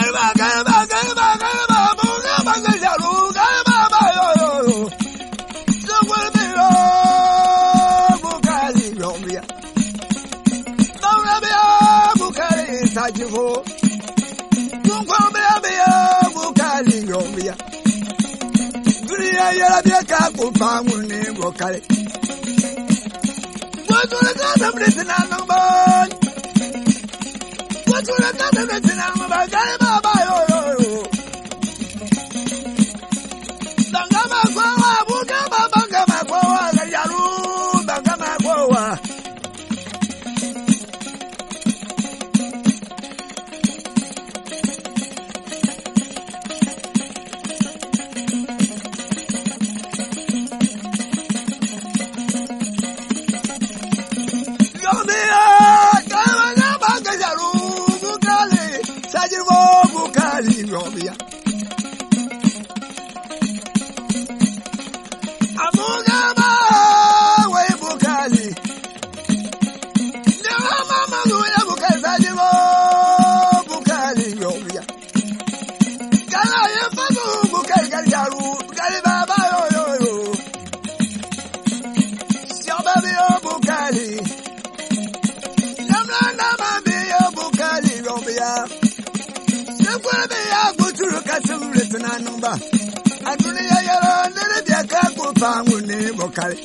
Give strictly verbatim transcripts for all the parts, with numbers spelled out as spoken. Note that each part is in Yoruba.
Garba garba garba garba buga banga jaru garba ba yo yo yo. Sugul biro bukali yombia. Dawra bia bukali tajivo. Bukwa bia bia bukali yombia. Duriya yara bia ka kupangu ne bukali. Wajula kada mritina namban. Wajula kada mritina namban. Garba ba yo yo yo. Dangama kwa buga banga ma kwa gajaru banga kwa. Yombia. Amugama we bukali. Newa mama luya bukali sajibo bukali yombia. Kala yefabu bukali garjaru bukali baba yo yo yo. Shababi yo bukali. Namla nama bi yo bukali yombia. Kwebe ya guturu kasumle tunanumba. Aduni ya yaro nere dia kaku pangu ne bokale.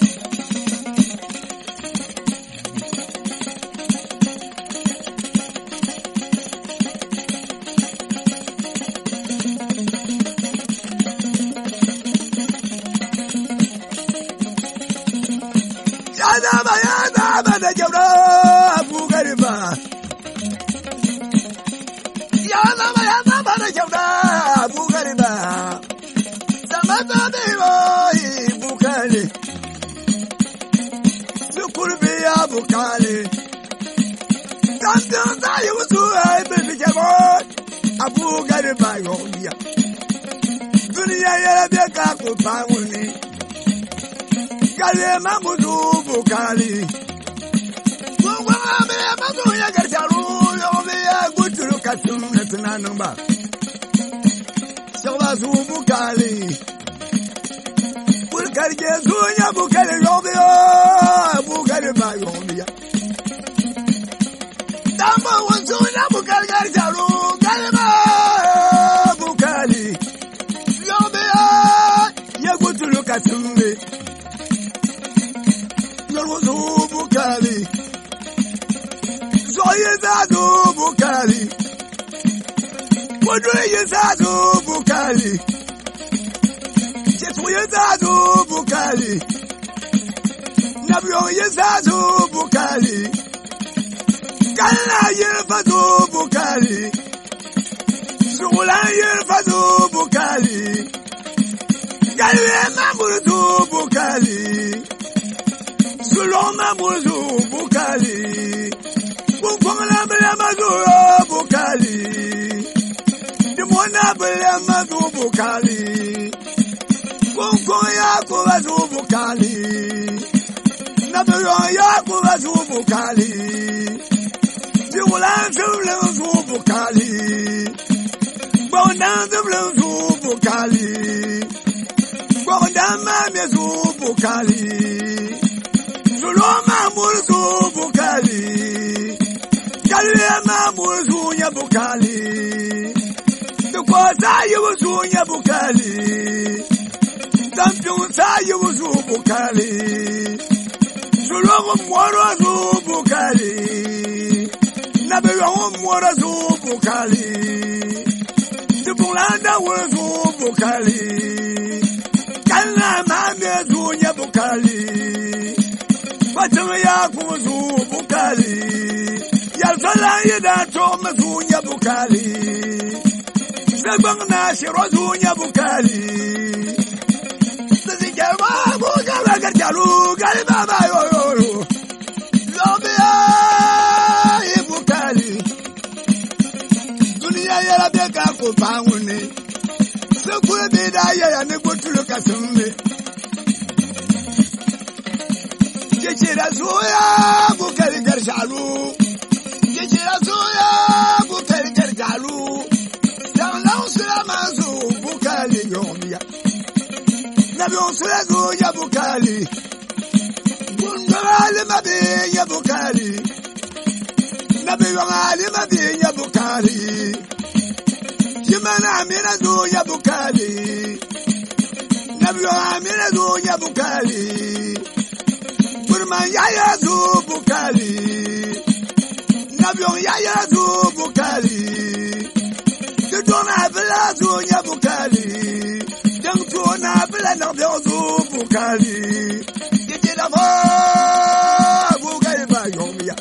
Yana ba yana ba da jawra bugariba. Yana ba yana ba da jawra bugariba. Samata biwa bukali. Sukurbi ya bukali. Tantan da yusu ay bibi jabo. Abu gariba yombia. Dunia yara beka kupanguni. Kali mamudu bukali. Wangwa abe madu ya garjaru yomi ya guturu kasum netuna numba. Soba su bukali. Bukali jesu ya bukali yomi ya bukali ba yomi ya. Damba wansu ya bukali garjaru kalima bukali. Yomi ya ya guturu kasum ne. Yorwo bukali. Zoye zadu bukali. Kodwe zadu bukali. Jesu zadu bukali. Nabyo zadu bukali. Kala yefadu bukali. Sula yefadu bukali. Galwe mamuru bukali. Suloma muzu bukali. Bukongla bela mazu bukali. Dimona bela mazu bukali. Bukonga kuwazu bukali. Nabelo ya kuwazu bukali. Diwula zule zu bukali. Bona zule zu bukali. Bona mame zu bukali. Suloma muzu bukali. Kalema muzu nya bukali. Tukwaza yuzu nya bukali. Tampiunsa yuzu bukali. Suloma mworo zu bukali. Nabelo mworo zu bukali. Tupulanda wuzu bukali. Kalema muzu nya bukali. Watanga ya kuzu bukali. Yalfala yada toma zunya bukali. Sebang nasi rozunya bukali. Sisi jawa bukala garjalu gali baba yo yo yo. Lobia bukali. Dunia yala beka kupanguni. Sekule beda ya ne gotulu kasumbe. Jechira zuya bukali garjalu. Jechira zuya bukali garjalu. yomia. Nabi Oswezo Yabukali. Wundali Mabi Yabukali. Nabi Wangali Mabi Yabukali. Jimana Mirazu Yabukali. Nabi Mirazu Yabukali. Burman Yayazu Bukali. Nabi Yayazu Bukali. The Dona Velazu Yabukali. Young Tona Vela Nabi Bukali. You did a more Bukali by Yomia.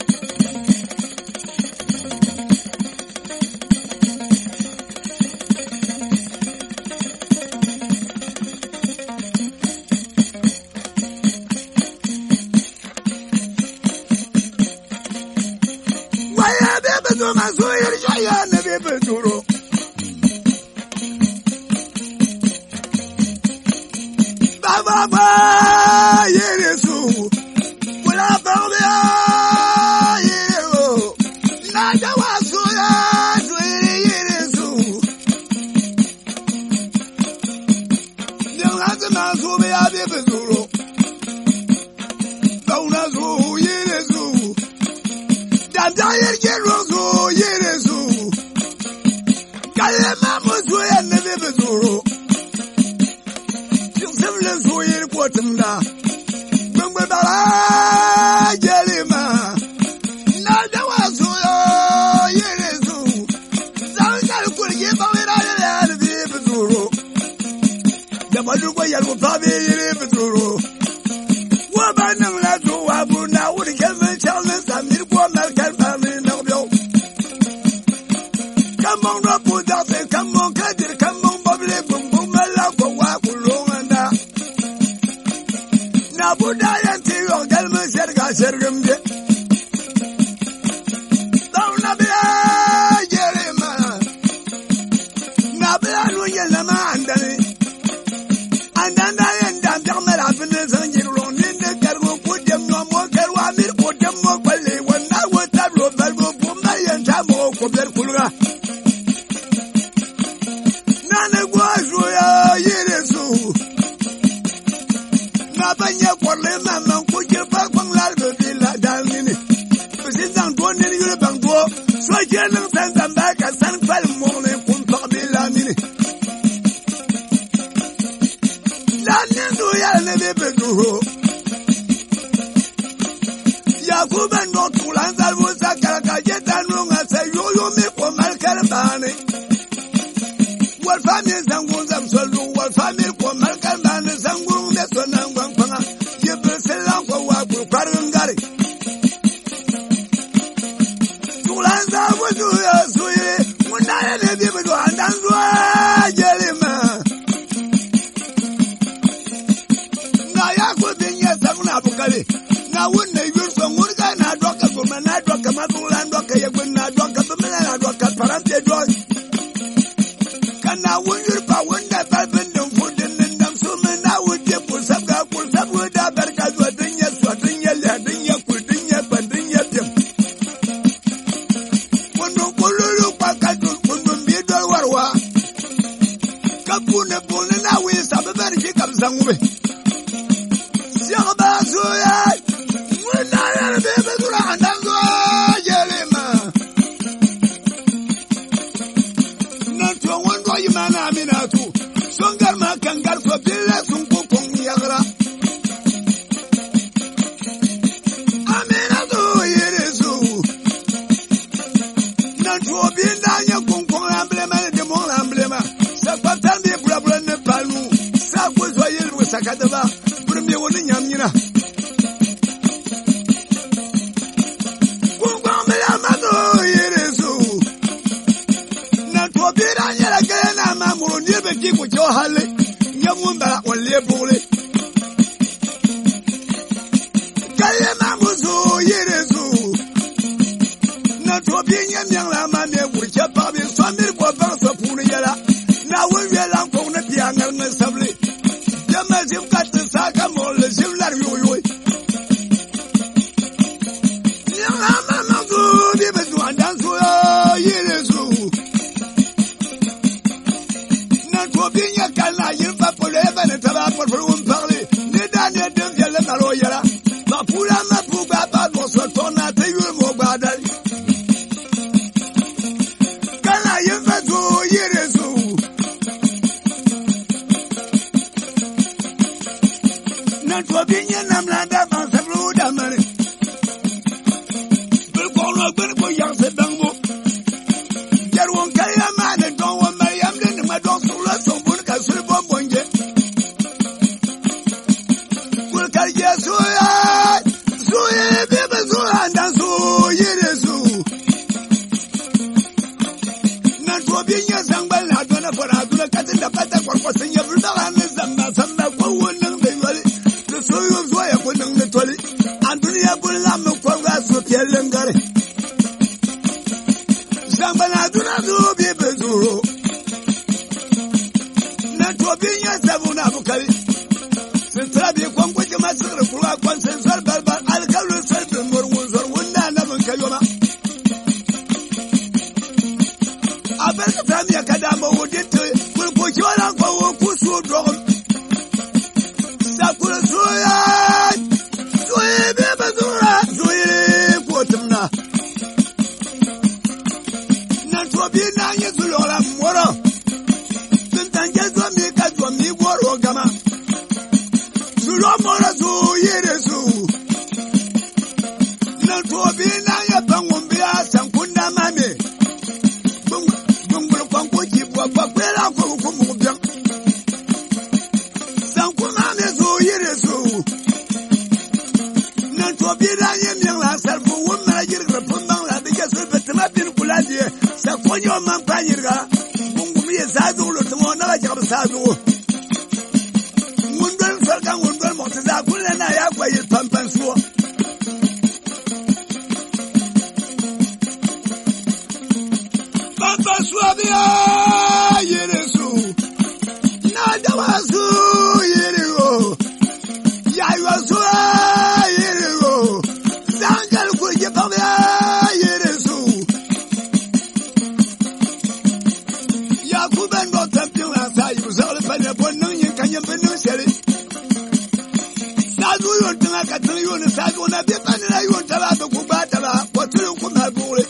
Baba, Yesu, Wula Baba, Yesu, Nada Wasuya, Yesu, Nilazama, Bezuro, Daunazu, Yesu, Dandaya Yerozo, Yesu, Kalema Musuya, Bezuro. Watumda, Bungabala, Jelima, Nada was Yerezu, Zanga could give away the Vibazuro. The Maluka Yalu Pabi Vibazuro. Wabanam Latu Wabuna would give me challenge and Milko Malkan family Nobel. Come on, Rapu, come on, Kadir, come on, Bobby, Bum Bum, Malako, Wakulonga. Budaya tiyo galma serga sergumde Dauna bila jerema Nabila nuye lama andani Andanda yenda jamela bine zanjiru Ninde kargo kudem no mo karwa mir kudem mo kwale Wana watablo balbo bumba yenta mo kubler kulga Nane guazu ya yeresu Nabanya kwale mama kuje bakwan lardo bila dalmini President Tony yule bangbo so jenen sanza mbaka san kwal mole kun tabila mini La nendo ya ne bebedu Yakuba no tulanza wosa kaka jeta nunga se yoyo me ko malkar bane Wal famille zangunza msolu wal famille ko malkar bane zangunza me sonangwa Tulanza wudu ya suye, mundaya ne bibi do andanzwa jelima. Na yako binye samuna bukali, na wunne yurso ngurga na doka kuma na doka madula doka yegun na doka bumela na doka parante doy. Kana wunjur pa wunde balbin dum fudin ndam sume na wuje kulsabga kulsabu da barka zo dunya so dunya la dunya kul dunya ban dunya tim. Wondo kululu pakatu wondo bido warwa. Kapune pune na wi sababar ki kamsangube. Siaba suya. Wanda ya bebe dura andanzo jelema. Nanto wondo yimana aminatu. Songar ma kangar so billa sunku kong yagra. Aminatu yeresu. Nanto binda nya kong kong emblema de mon emblema. Sa patan de brabra ne palu. Sa ko so yelu sakadaba. Burmi woni nyamnyina. Kong mela mado yeresu. Nanto bira nyala gena mamuru nibe kiku johale. Nyamunda wale bole. Kaya mamuzu yeresu. Nanto binya nyala mane wurcha babi swamir kwa bansa puni yala. Na wwe lan ko na biangal na sabli. Jama jim kat saka mole jim lar yoyo. Nyala mamuzu bibe duandansu yeresu. Nanto binya ya namlanda ban sabru da mare bil ko no bil ko yang se bango jar won kaya ma ne don won Mariam den ma don sula son bun ka sul bon bonje kul kal yesu ya su ye be be su andan su yere su nan to binya zangbal na dona fara duna katin da fata kwarkwasin ya bulda ranar zamba zamba ko wannan da yori da soyo zuwa ya kunnan da toli an duniya bulla mu kwarga su kiyallin gare zamba na duna zu bi be zuro nan to binya zabu na bukari sun trabi kwankwaje masu rukura kwansin zarbar bar alkalun sarbin murmun zarwun da na mun kayo ma abarka tamiya kada ma wudin to kulko kiwaran kwawo kusu dogon sakura soya soye be bazura soye ko tumna nan to bi na yi zulora moro sun tanje zo mi ka zo mi goro gama zulo moro zo yere su nan to bi na yi bangun biya sankunda mame bakwela ko ko mo bien san ko ma me zo yire zo nan to bi da ye mi la sar fu wo ma yir ga pon ban la de so betma bin kula die sa ko nyo man pa yir ga bungu mi za zo lo to na la ja sa zo mun don sar kan mun don mo ta da kulle na ya kwa yir pam pam so pam pam so bia Una pipa ni la yon tala be kubata la potulu kumabure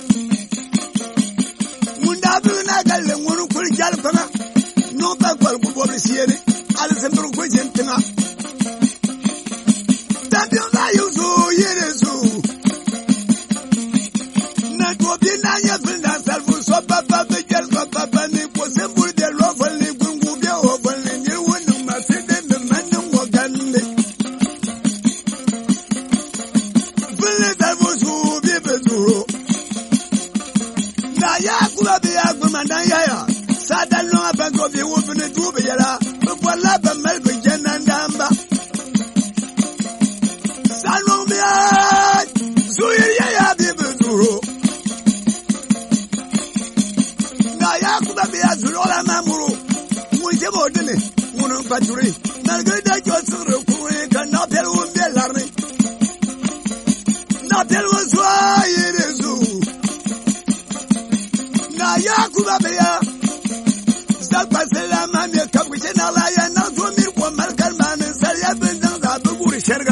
munda bi na galle ngunu kul jal fama no ba kwal ku bo siene al sembru ko jentima tambi na yuzu yerezu na to bi na nya bin da salfu so papa be jel ko papa ni ko sembru de lo fol ni gungu be o fol ni ni wonu ma se de me man ngo gande Mandan yaya sadan no abango bi wo bi du bi yala bu wala ba mal bi janan damba sanu mi suyi yaya bi bi duro na ya ku ba bi azuro la mamuru mu je mo dine mun paturi na ga da jo suru ku ka na pel wo be larni na pel wo suyi rezu ya kuba beya zakwa selama me kabuce na la ya na zo mir ko markar man sar ya bin dan da bugur sharga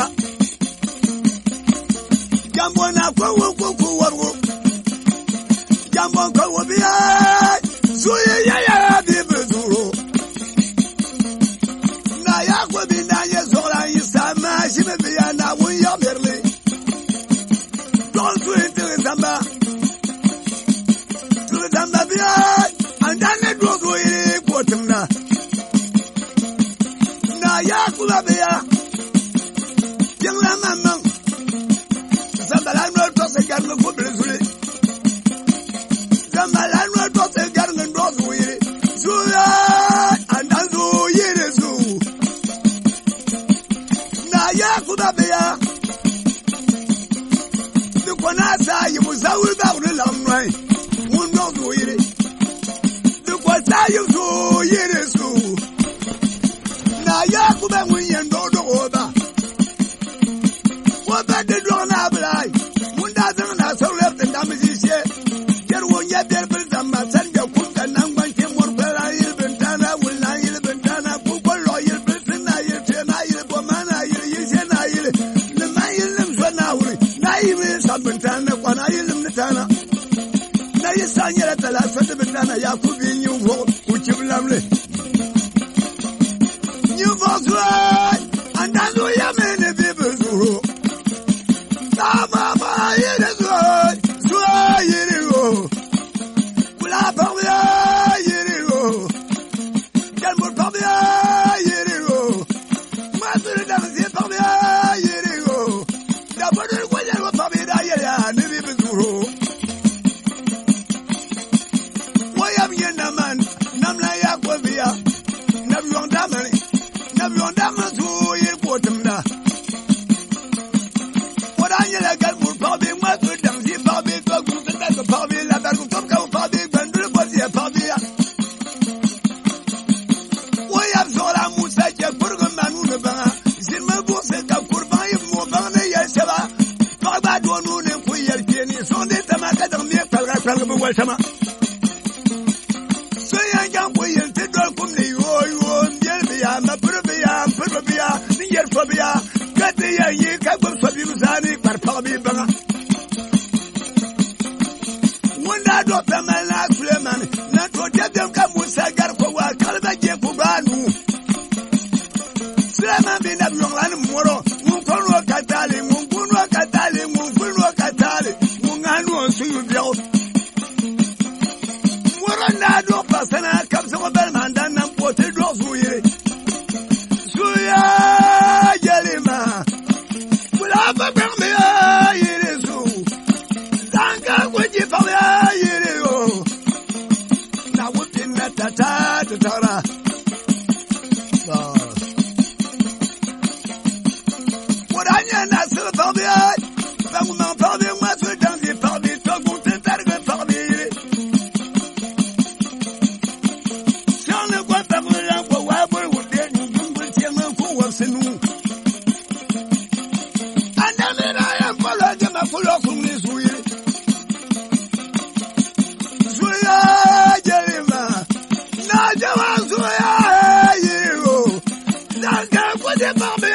jambo na ko wo ko ko warwo jambo ko wo biya suye ya ya bi bezuro na ya ko bi na ya zora yi sama shi be biya na won ya merle don su intere zamba zamba biya andane dogo ire kotumna na ya kula biya jengla mamman zamba la no to se garno ko brezule zamba la no to se garno dogo ire zuya andazo ire zu na ya kula biya de kona sa yi muzawi ba ko lamrai no yere de kwata yuzu yere su na ya kuba munyen do do oba oba de do na blai munda zan na saurar da damiji yer wonya der bil damma san da kun da nan gwanke mor bala yir bintana wulla yir bintana ku kollo yir bintina yir te na yir bo mana yir yise na yir le mayil lim so na wuri na yir sa bintana kwana yir lim tana yi sanyere tala fete bitana ya kubi nyuvo uchiblamle nyuvo zwa andalu ya mene bibu yang bu wal sama so yang yang bu yin te dol kum ni yo yo ndel biya ma pur biya pur biya ni yer fo biya ka te ya yi ka bu so bi musani par pa bi banga wanda do pamela Suleiman na to te dem ka musa gar ko wa kalba je ku banu Suleiman bin Abdullah moro mun kono katale mun kuno katale mun kuno katale mun anu suyu biyo moro na do pasana kam so bel mandan nan pote do suye suya jelima kula ba berme yire su danga goji pa yire yo na wutin na tata tara na se parler va vous m'en parler moi ce dans des parler toi qu'on te targue parler si on ne voit pas vraiment quoi wa pour vous dire nous nous tiens un coup c'est nous andamira ya polo de ma polo comme les souillés souya jelima na jawa souya yiro danga quoi de parler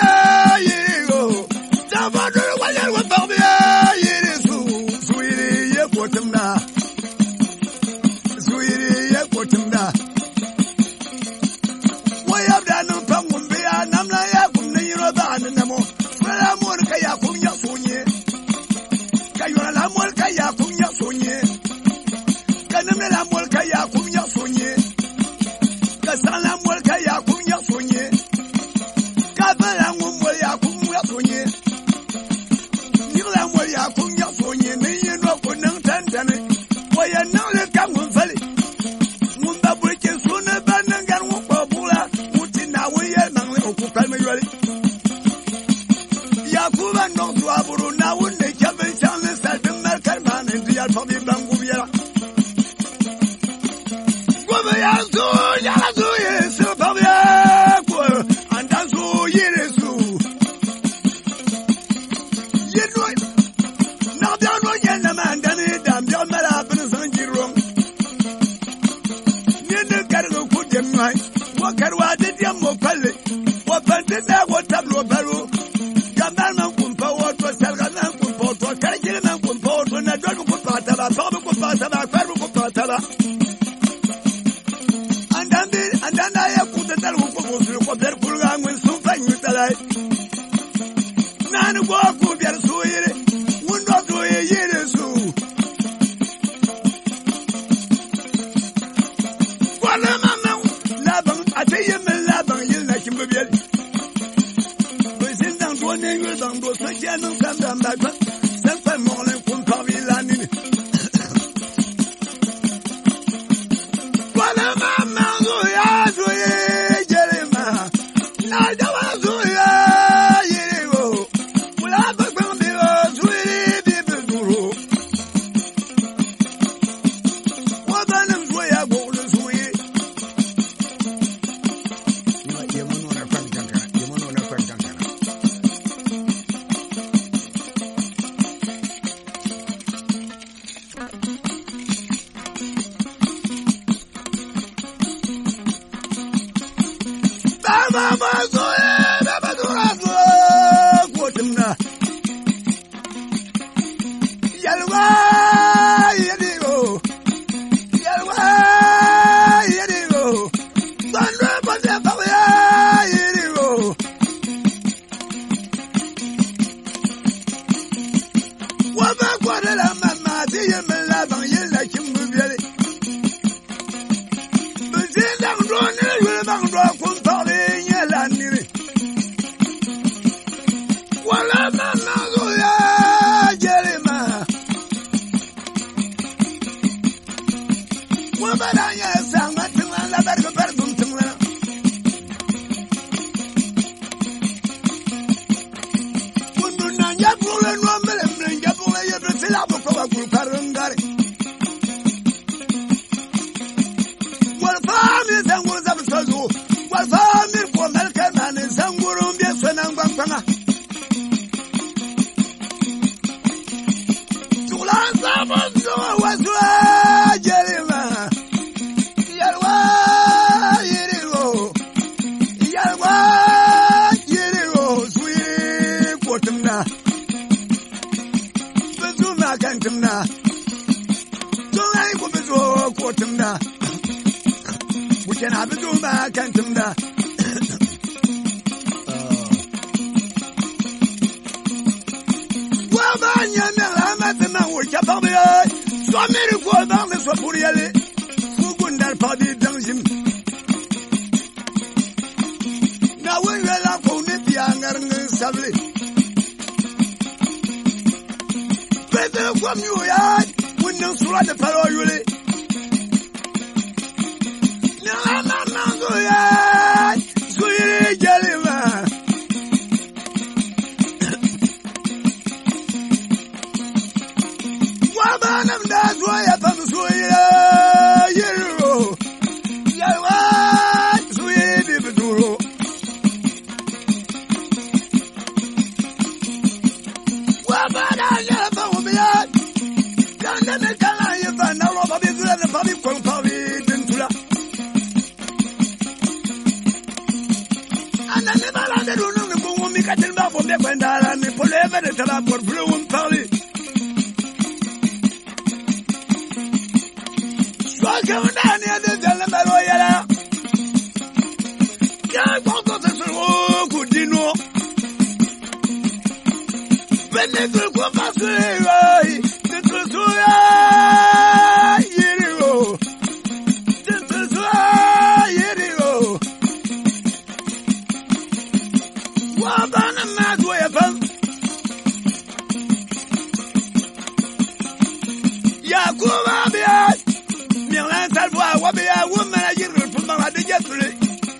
Sur la savane, Quartumda. We can have a do my cantumda. Well, man, you're not the man with your family. So many go down the Swapuriale. Who couldn't that party dungeon? Now we will have only the younger and sadly. Better from you, yard. We don't swallow the parole. No, I'm not going yard. Sweet jelly man. Woman, that's why I found the sweet yellow. Yellow, sweet Ibaduro. Woman, I never will be out. Don't let me tell you if I know about this little public quality. And I never landed on the woman, make a tell about the Bandara and the Poleva that I put blue and Polly. Walk down near the Jalabaloya. Can't walk on the road, good dinner. When they go for Passover, the Trusura, Yero, the Trusura, Yero. What on a mad way about Yakuba? What be a woman I get from my yesterday?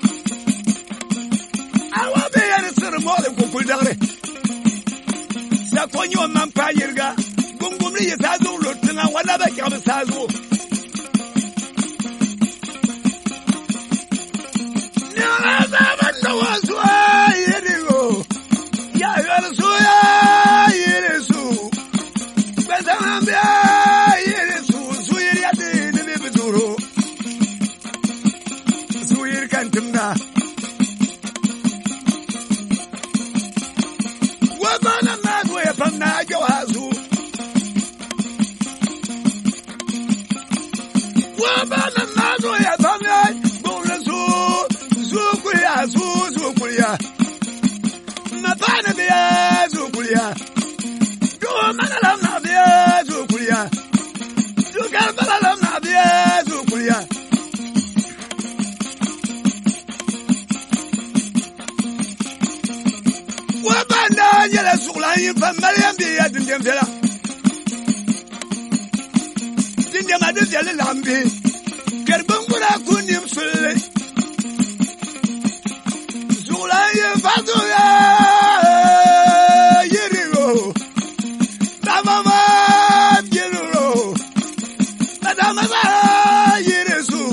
I will be at a ceremony for Kudare. Sakonyo Mampayirga, Gungumi is as old, and I want to come as Sazo. No, I never know what's why it is. Yeah, you are so, it is so. But I'm there, it is so sweet at the Nibiduro. Cantumda. Woman, I'm not way upon Najoazu. Woman, I'm not way upon that. Bonazu, Zukuya, Zukuya. Napanabia, Zukuya. Do a man of Navia, Zukuya. Do Gambala Navia, Zukuya. Wabanda yala suglayin famaliyan biya dindem fela. Dindem adi jali lambi. Kerbang gura kunim sulle. Suglayin fasuya yiriro. Tamama yiriro. Tamama yirisu.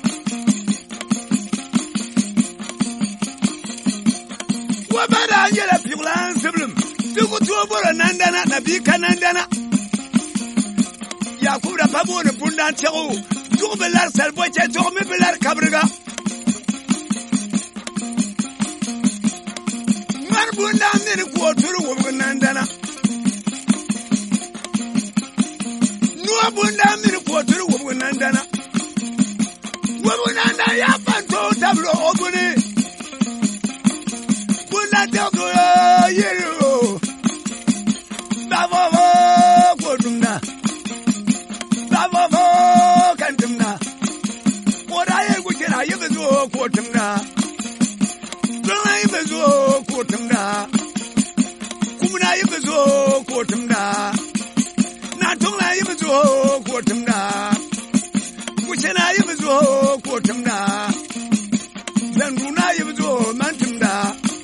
Wabanda yala piglan siblum. Tuku tuobora nandana nabika nandana. Yakura pabo ne bundan chego. Tuku belar salboche tuku me belar kabriga. Mar bundan ne kuoturu wobu nandana. Nuwa bundan ne kuoturu wobu nandana. Wobu nandana ya panto tablo obune. Bundan yero. Bavo Quartumda. Bavo Cantumda. What I would get I ever do Quartumda. Don't I ever do Quartumda. Kumuna ever do Quartumda. Not don't I ever do Quartumda. Which I ever do Quartumda. Then do not ever do Mantumda.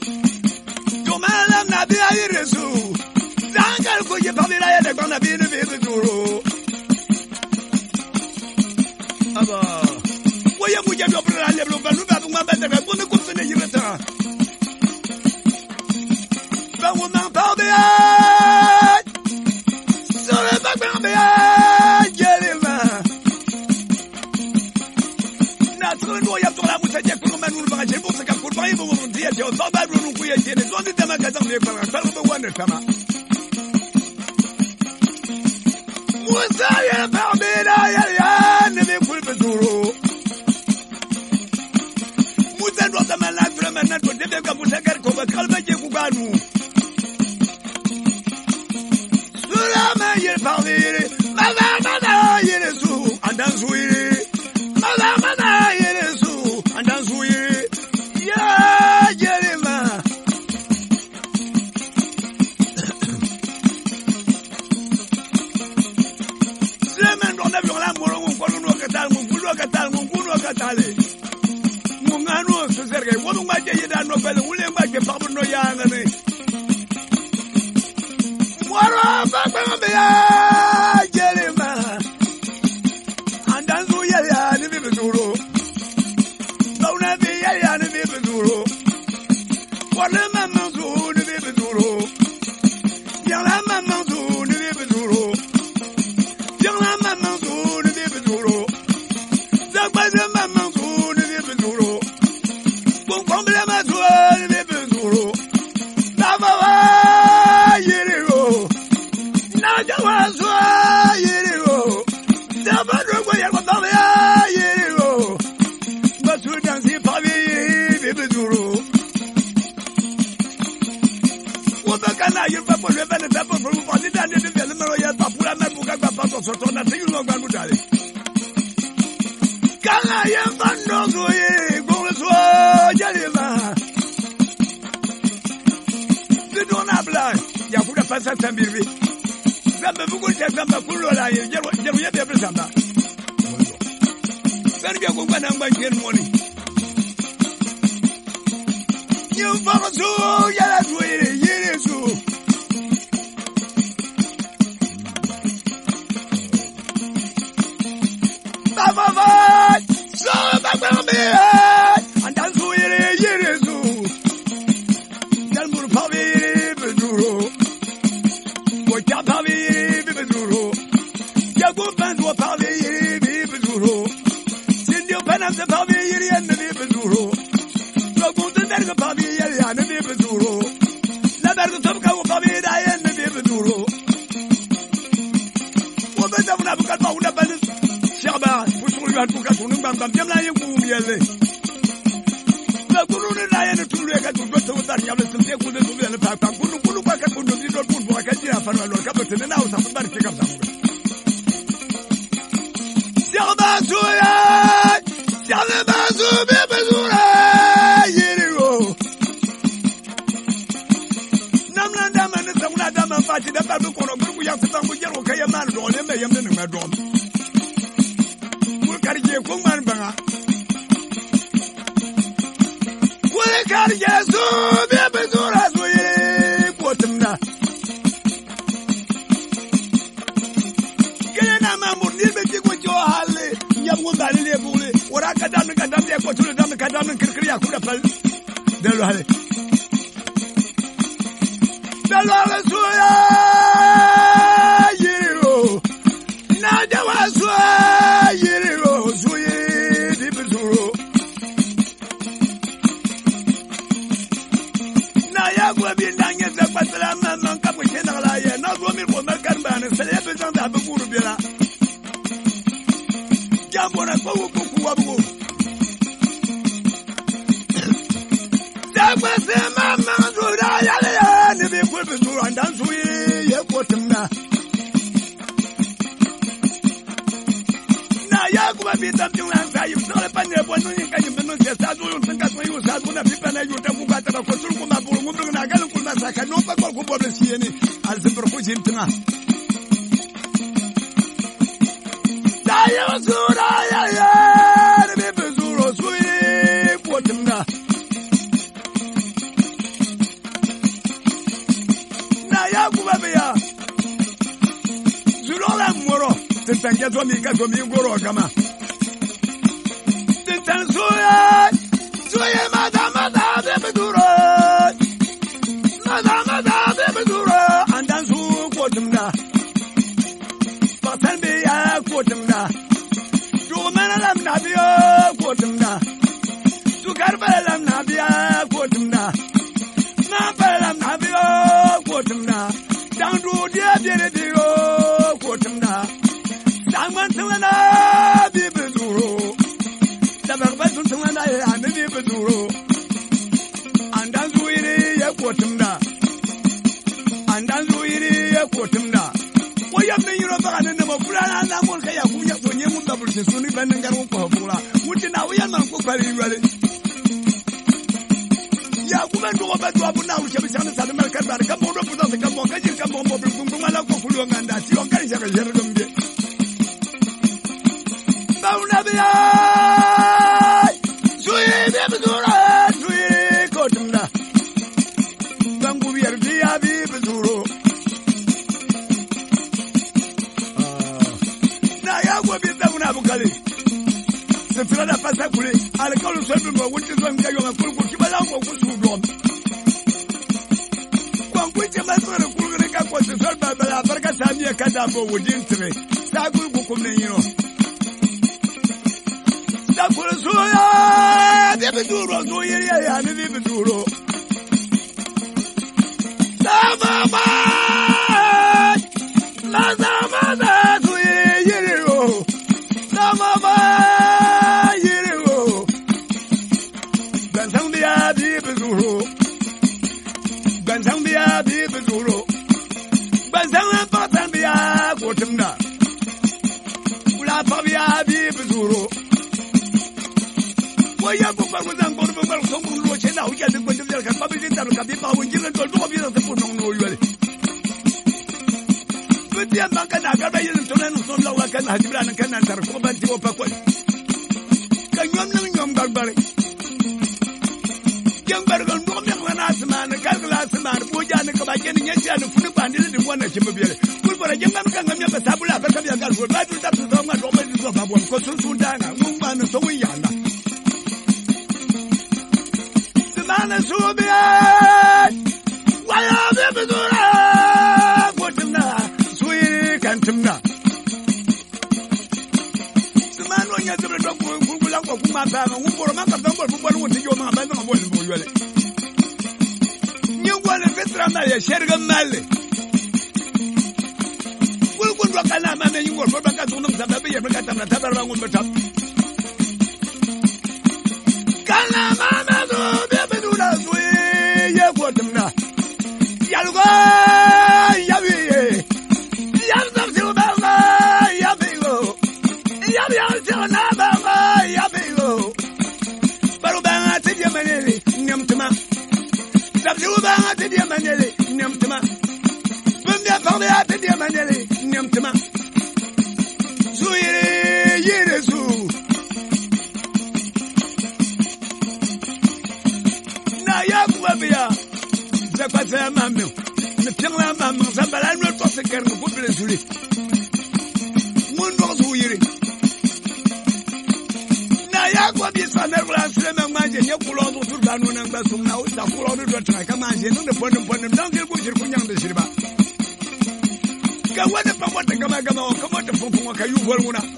Malam na bia yeresu dangal ko je pamela ya de kona bi ne bi duro aba woya mu je do pra le blo ba lu ba ngwa ba de ba ko ne ko se ne yireta ba wo ma pa be so le ba ba be jele ma na tro no ya to la mu se je ko ma nu ba je bo se ka ko ba bo bo dia je o ba ba nu ku ye je ne zo ni de ma ga zam ne ba ba ba wa ne tama Musa ya pa be da ya ya ne be ku banu. Sula ye parler, mala mala yere su, andan suire. Mala mala yere su, andan suire. Ya yerema. Semen don avion la moro un kono no katal mun kulo katal mun kulo katale. Mun anu so serge wonu ma je yeda no bele wule ma je fa no ya ngane. Moro ba ba be ya yerema. Andan su ya ya ni be duro. Dona be ya ya ni be duro. Wala ma manzu ni be duro. Ya la ma manzu ni be duro. Ya la ma manzu ni be duro. Da ba da ma manzu ni be duro. Bon komble ma tu ni be duro. Da ba wa yiri ro. Na ja wa so yiri ro. Da ba ro ko ya ko ba ya yiri ro. Ba su dan si pa bi be duro. Kana yin fa por bene fa por por por dita de de le mero ya pa pura me buka gba pa so so na tin lo gba nu dale. Kana yin fa no so ye go so ya le ma. Si don habla ya kuda pasa tambirbi. Zamba bugo je zamba kulo la ye je je ye be zamba. Sani bi ko gba na ngba ken moni. You fa so ya la so ye ye so. Bavavai, so bagbe, and dan so yere yere so. Dan bur pavi beduro. Wo ta pavi beduro. Ya go ban do pavi beduro. Sin dio panam de pavi yere and de beduro. Go go de der pavi yere and de beduro. La ber to ka wo pavi da and de beduro. Wo be da na buka ba una ban. Shaba, pusul gan buka sunu bam bam jam la yengu yele. La guru ne la yene tulu ga tu to tar yable tum te kude tu yele pa pa kunu kunu pa ka kunu di do pun buka jira fa lo ka bete na usa bar ti kam sam. Shaba suya, shaba su be bezura yero. Nam na dama ne samuna dama fa ti da ba ko no guru ya fa mu jero ka yama do ne me yam ne me do. Karje kun man banga kule karje su be be zura su ye kotumna kele na mamur ni be ko jo halle nyam ko dali le bule ora kadam kadam ye ko tulu dam kadam kirkir ya kuda pal delu halle delu halle su ya yiro na jawa su yiro Jambona ko ko ku wabu. Dagba se mama zura ya ya ne be ko be zura ndan su ye ko tumna. Na ya ku ba bi tam jung lan sa yu so le pa ne bo no yin ka yin be no se sa zo yu tanga ko yu sa zo na bi pa na yu ta ku ba ta ko sul ku ma bu mu bu na gal ku ma sa ka no pa ko ko bo be si ni al se per ko jin tna. Ya zura ya ya ne be zuro su ye ko tumna. Na ya ku ba be ya zuro la moro tintange to mi ka to mi goro kama tintan suya suya madama da be duro madama da be duro andan su ko tumna patan be ya ko tumna du mana lam na biyo ko tumna du garba lam na biya ko tumna na ba lam na biyo ko tumna dan du dia dire diro ko tumna dan man tumna bi be duro da ba tumna ya ne bi be duro andan su ire ya ko tumna ban ga ko bula wuti na wuya man ko pali wale ya ku ban do ba do abu na wuce bi sana sa da malkar da kan mo do bu da kan mo kan kan mo mo bi kun kun ala ko fulu nganda si on kan shaka jere dum de bauna biya suyi be buzura suyi ko tumda bangu biyar biya bi buzuro na ya go bi bauna bukale se fila da pasa kule ala ko so bi mo wuti so mi ka yo ma kulku ki bala ko ku su do kon ku je ma so kulku ne ka ko se so ba bala barka samiya kada bo wudin tre sa kulku ko ne yino da kula soya de beduro soya ya ya ne de beduro da mama la da mama soya yero da mama yero ban sang biya de beduro ban sang biya de beduro ban sang pa sang biya ko tumna ula pa biya de beduro ya ko ba ko zan ko ba ko ko lo che na o ya de ko de ka ba bi ta ka bi ba wo ji ran do do bi ran ko no no yo le bi dia ba ka na ka ba yin to nan so la wa ka na jibra nan kan nan tar ko ba ti o pa ko ka nyom nan nyom bar bar yang bar gon do me na asman ka la asman bo ja ne ka ba ke ni nya ne fu ni ba ni de wona che ba bi le ku ba jeng ngam ka ngam ya ba sabula ba ka bi ga ko ba du ta so ma do ma du ba bo ko sun sun da na ngum ba na so wi ya na Mana subia waya be bedura kotimna sui kantimna Semano nya zebre do ko kula ko kuma ba mu boro ma ka do ko bo wo ti yo ma ba no bo bo yo le Nyu wala fetra na ya sherga male Kul kun do kana ma me nyu bo ba ka tunum sa ba be ya ka tamna tabar ba ngum betam Kana ma ma do Tumna Yalgo Yabi Yalgo Silbaba Yabigo Yabi Silbaba Yabigo Barubanga Tidia Maneli Nyamtuma Zabubanga Tidia Maneli Nyamtuma Bunda Pavia Tidia Maneli Nyamtuma Suire Yeresu Na Yakuabia Zapata mamma, the Pilla mamma, Zabala, not for the Kern of Bubbly. Moon was weary. Nayakwa is a nervous lemon magic, you pull on to Danu and Bassum now, the full on the track, come on, you know the point of one of Duncan Bush, you put young the Silva. Go what about what the Gamagamo, come on to Pumaka, you will.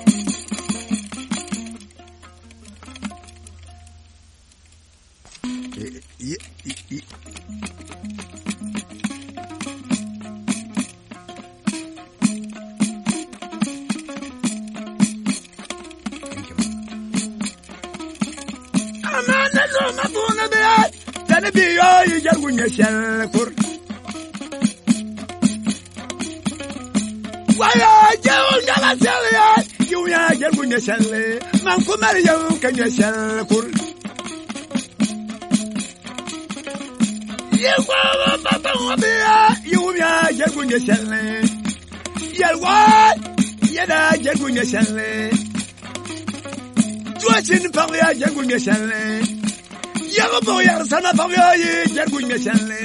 Waya jaw nyala sele yu ya jagu nyesele man ko mari yu kan nyesele kur ye wa ba ba wa be yu ya jagu nyesele yalwa yada jagu nyesele tuachin pa ya jagu nyesele yago bo ya sana pa ya jagu nyesele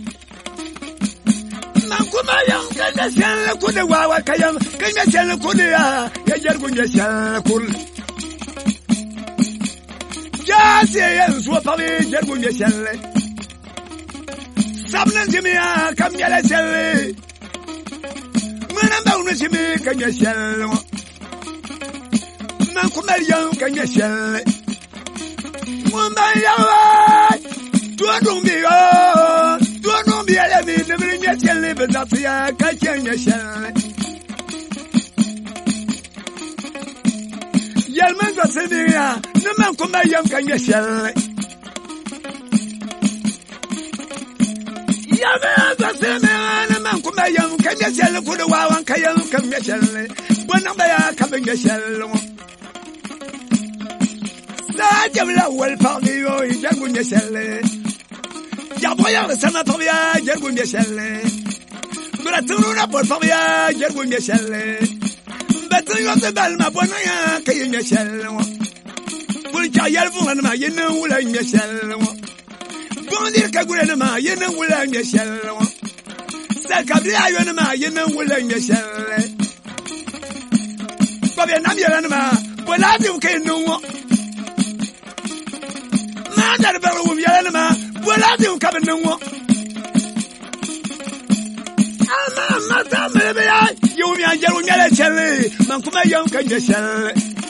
Kuma yang kanya sel kude wawa kayang kanya sel kude ya ya jargunya sel kul ya se ya so pali jargunya sel sabnan jimiya kamya la sel mana ba unu jimi kanya sel man kuma yang kanya sel mun ba ya tu dumbi yo tu dumbi ala mi de mi sel be zatia ka kenya sel yal man za sebiya ne man kuma yang kanya sel ya me za sebiya ne man kuma yang kanya sel ku de wawan kayan kanya sel bona ba ya ka kanya sel Jamla wal parvio jargun yeselle ya boya sama parvia jargun yeselle bratuna por parvia jargun yeselle batu yo de balma bona ya kay yeselle bul cha yal fu ma yena wula yeselle bon dir ka gure ma yena wula yeselle sa kabria yo ma yena wula yeselle ko be nam yela ma bola di ke no Dar ba wu yala ma wala di ka ben ngo ama ma ta me be ya yu mi an jaru nyale chele man kuma yon kan je chele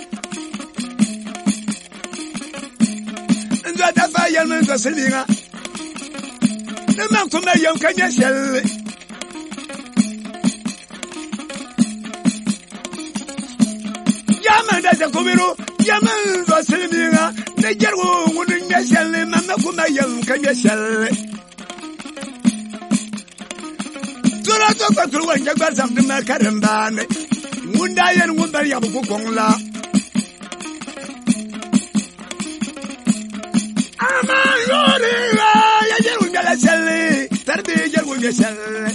ndo da fa yal man ko selinga ne man kuma yon kan je chele ya man da se ko biro ya man do selinga ne jaru wonu nyashelle mama kuma yam kanyashelle tura to ko tuwa jagba sam de makarambane munda yen ngumba ya bu kongla ama yori ya jaru nyashelle tarbi jaru nyashelle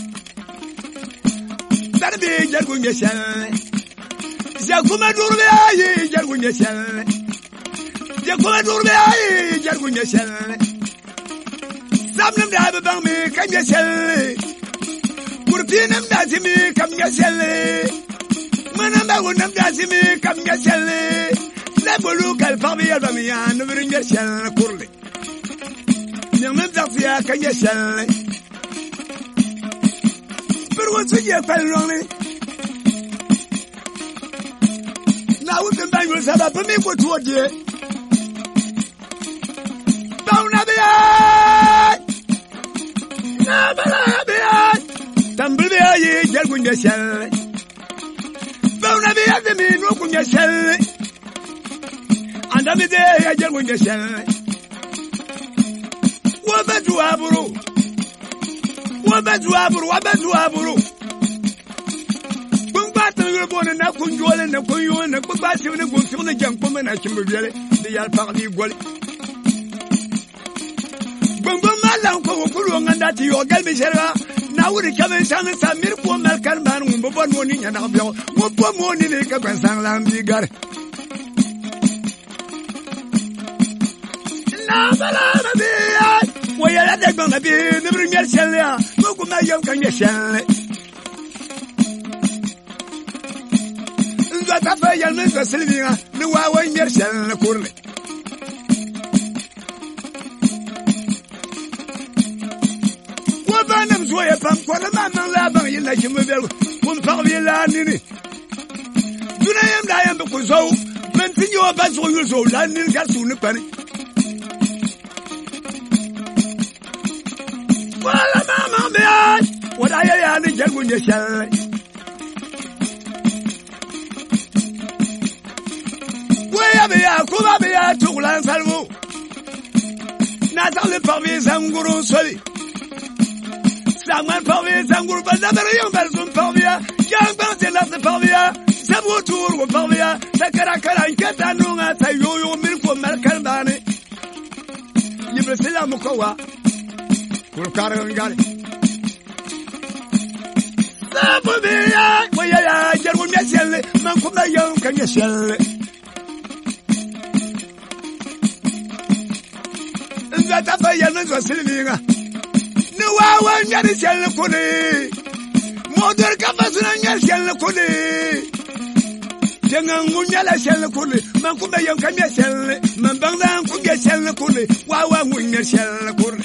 tarbi jaru nyashelle jakuma durbe ayi jaru nyashelle je ko durbe ay jargu nyesel samnam da ba bang mi kan nyesel kurtinam da simi kam nyesel manam ba wonam da simi kam nyesel la bolu kal fabi ya ba mi an bir nyesel kurle nyam da fiya kan nyesel bir won tuje fal loni na wu bin ba yul saba ba mi ko tuodie Tambile ayi jargunya shelle Bauna bi azmi no kunya shelle Andami de ya jargunya shelle Wa badu aburu Wa badu aburu wa badu aburu Bungba tangul bona na kunjole na kunyo na bungba sivne gunsu na janko na chimbele de yal parli gol Bungba malan ko kulu nganda ti yo galmi shera na wuri kamen san samir ko mal kalman mo bon woni nyana biyo mo po mo ni ne ka kan san lam bigar na bala nabi wo ya da gban nabi ne bri ngel shelle mo ko ma yam kan ye shelle nza ta fa yal men ko silvinga ni wa wa ngel shelle kurle Banam zoya pam ko na man la ban yin na jimu bel kun fa bi la ni ni duna yam da yam ko zo men tin yo ba zo yo zo la ni ga su ni pani wala mama be wada ya ya ni jagu ni shal we ya be ya ko ba be ya tu lan salvo na sa le pa bi zanguru soli Saman parvia zangur bazabere yang balzum parvia yang balzela parvia sabutur wa parvia takara kara katanunga tayoyo milko malkalbane yibsela mukawa kulkar ngal sabia waya ya jarwo meselle man kuma yang kan yeselle nzata bayana zo silvinga Wawa nyari shell kone Modar kabasuna nyari shell kone Jangan ngunyala shell kone Man kumbe yang kami shell Man bangda kumbe shell kone Wawa ngunyari shell kone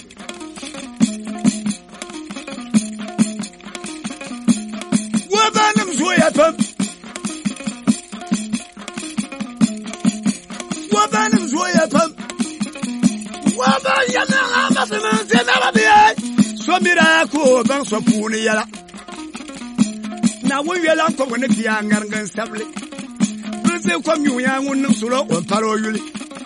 Wabanam zoya pam Wabanam zoya pam Waban yana amafima Zenara biyay So miracle ban so puni yala na wo yela ko woni biya ngarngan sable buse ko mi ya ngun sulo on paro yuli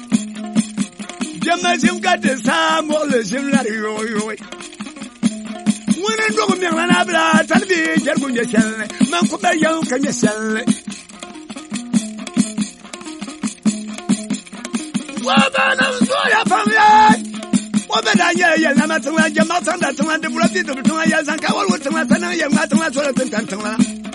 jama jim gade sa mo le jim la yo yo woni ndo ko mi na bla talbi jergu nge selle man ko be yaw ka nge selle Wabana Zoya Pamia. Wabana Yel Namatanga, Yamatanga, the Brady, the Tonga Yazanka, Watana, Yamatanga, Tantana.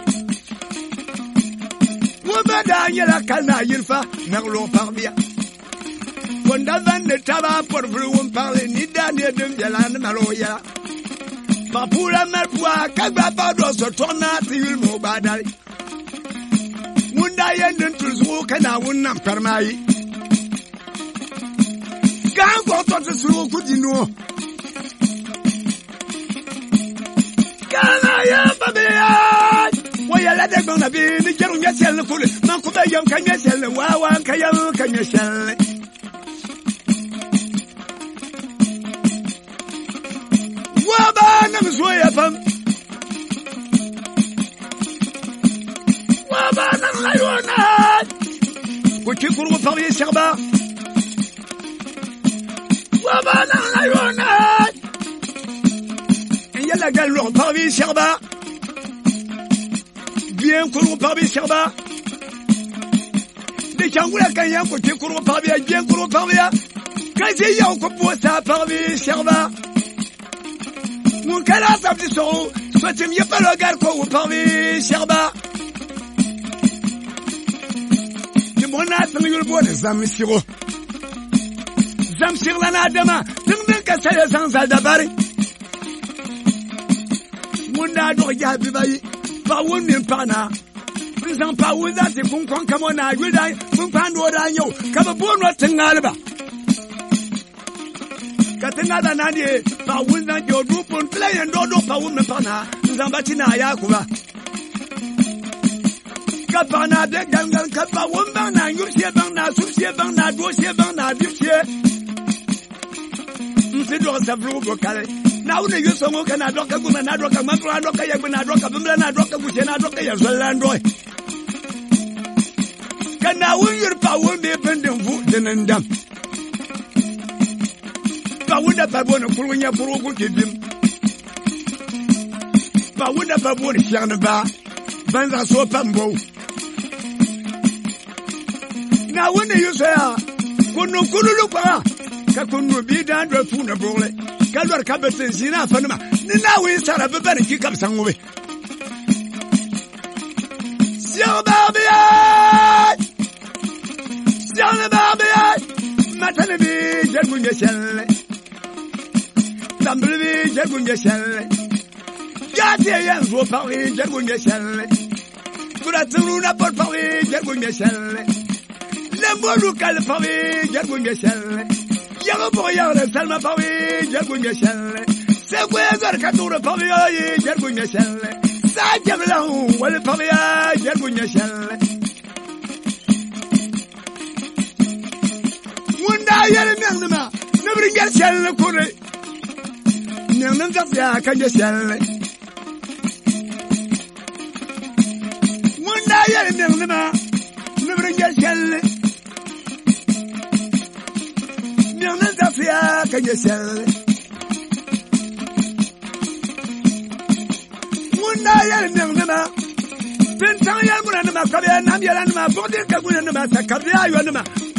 Wabana Yela Kana Yilfa, Merlo Pamia. Wondavan the Taba for Blue Parley, Nida near them, Yalan Maloya. Papura Mapua, Kagabados, or Tona, Tilmo Badari. Munda Yan to Zook and I wouldn't have Permai. Can't go to the Zook, could you know? Can I have a beard? Why you let them gonna be the young Yassel, the fool? Makuba Young Kanyasel, the Wawa Kayam Kanyasel. Wabana Zoyapam Wabana Layona Would you put a Paris Serba? Wabana Layona Yala Gallo Paris Serba Bien Kuru Paris Serba Des Kangula Kayam, would you Kuru Pavia, Bien Kuru Pavia Kazi Yankoposa Paris Serba Mon canard s'appelle son, soit tu mieux pas le gars qu'on vous parle, Sherba. Tu m'en as fait le bois de Zamsiro. Zamsir lana demain, tu me dis que c'est le sens à d'abari. Mon ado yabi bayi, pas où n'est pas na. Nous en pas où ça c'est qu'on compte comme on a eu d'ailleurs, qu'on prend au d'agneau, comme un bon note Katenga nani pa wunda jodu pon play and dodo pa wunda pana zambatina yakuba kapana de gangan kapa wunda na yusie bana susie bana dosie bana dipsie msido sablu bokale na une yuso ngo kana doka guna na doka mapla doka ya guna doka bimla na doka buche na doka ya zolando kana wuyur pa wunda bendem fu denendam Pawuda babona kulunya burugu kidim. Pawuda babona kianaba. Banza so pambo. Na wone you say kunu kululu kwa ka kunu bi dan do fu na bole. Ka lor ka besen sina fanuma. Ni na wi sara be ban ki kam sanwe. Sio babia. Sio babia. Matane bi jergunye shelle. Samblivi jergunye shelle. Yati yan zo Paris jergunye shelle. Kuratunu na por Paris jergunye shelle. Lembo local Paris jergunye shelle. Yago boyar Salma Paris jergunye shelle. Segwe gar katura Paris jergunye shelle. Sa jablahu wal Paris jergunye shelle. Munda yele nangma nabri gel shelle kure. Nang Zafia Kanya Shell. One day I never never get shell. Nang Zafia Kanya Shell. One day I never Then Tanya Munama Kabia Namia Body Kabuna Sakabia Yanama